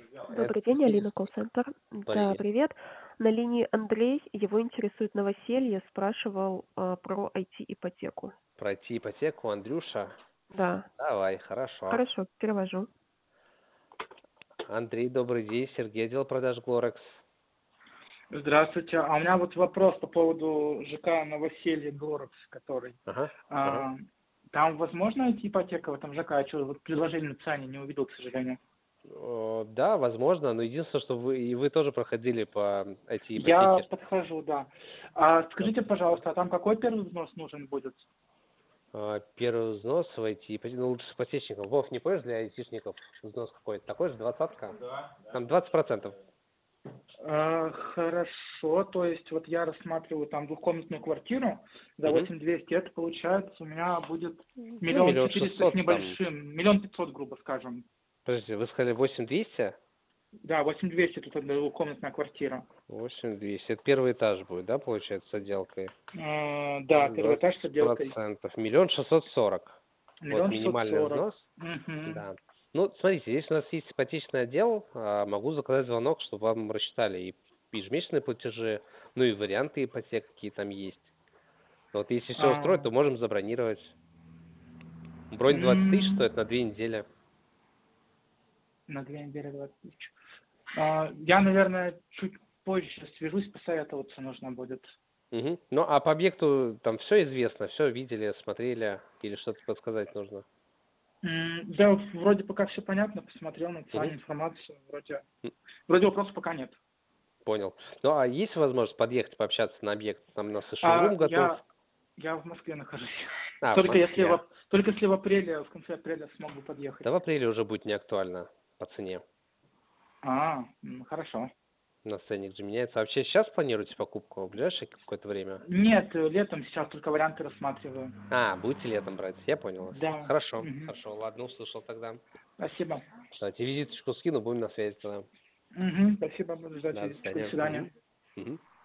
Добрый день, Видите, Алина колл-центр. Да, привет. привет. На линии Андрей, его интересует новоселье, спрашивал про IT-ипотеку. Пройти ипотеку, Андрюша. Да, Давай, хорошо. хорошо, перевожу. Андрей, добрый день. Сергей, отдел продаж Глорекс. Здравствуйте. А у меня вот вопрос по поводу ЖК «Новоселье Город», который. Ага, ага. А, Там возможно найти ипотека в этом ЖК? Я что вот предложение национальное не увидел, к сожалению. Да, возможно, но единственное, что вы тоже проходили по Я IT-ипотеке. подхожу, да. Скажите, пожалуйста, а там какой первый взнос нужен будет? Первый взнос в IT-ипотеку, ну, лучше с ипотечником. Вов, не поешь для айтишников взнос какой-то? Такой же, двадцатка? Да. Там 20%. Хорошо, то есть вот я рассматриваю там двухкомнатную квартиру за Угу. 8200, это получается у меня будет Ну, миллион миллион четыреста с шестьсот там. небольшим, миллион пятьсот, грубо скажем. Подожди, вы сказали 8200? Да, 8200 тут одна двухкомнатная квартира. 8200. Это первый этаж будет, да, получается, с отделкой? Да, первый этаж с отделкой. 20%. Миллион шестьсот сорок. Вот Миллион шестьсот минимальный сорок. взнос. Мгм. Да. Ну, смотрите, здесь у нас есть ипотечный отдел. Могу заказать звонок, чтобы вам рассчитали и ежемесячные платежи, ну и варианты ипотек, какие там есть. Вот если все устроит, А, то можем забронировать. Бронь 20 тысяч м, стоит на 2 недели. на 2 недели 20 тысяч. Я, наверное, чуть позже свяжусь, посоветоваться нужно будет. Мгм. Ну, а по объекту там все известно, все видели, смотрели или что-то подсказать нужно? Да, вроде пока все понятно, посмотрел на Мгм. информацию, вроде, М, вроде вопросов пока нет. Понял. Ну, а есть возможность подъехать, пообщаться на объект? Там у нас и А шоурум готов. я в Москве нахожусь. В Москве. Только если в апреле, в конце апреля смогу подъехать. Да в апреле уже будет не актуально по цене. Хорошо. На ценник же меняется. А вообще сейчас планируете покупку в ближайшее какое-то время? Нет, летом сейчас только варианты рассматриваю. Будете летом брать? Я понял вас. Да. Хорошо, Мгм. хорошо, ладно, услышал тогда. Спасибо. Давайте визиточку скину, будем на связи тогда. Спасибо, буду ждать Да, до визиточку. До свидания. свидания. Мгм. Мгм.